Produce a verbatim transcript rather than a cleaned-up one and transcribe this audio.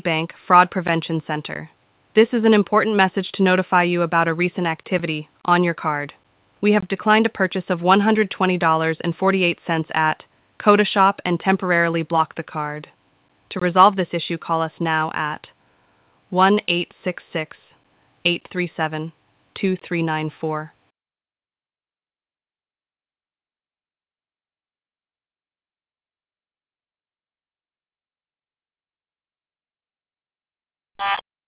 Bank Fraud Prevention Center. This is an important message to notify you about a recent activity on your card. We have declined a purchase of one hundred twenty dollars and forty-eight cents at CodaShop and temporarily block the card. To resolve this issue, call us now at one eight six six, eight three seven, two three nine four.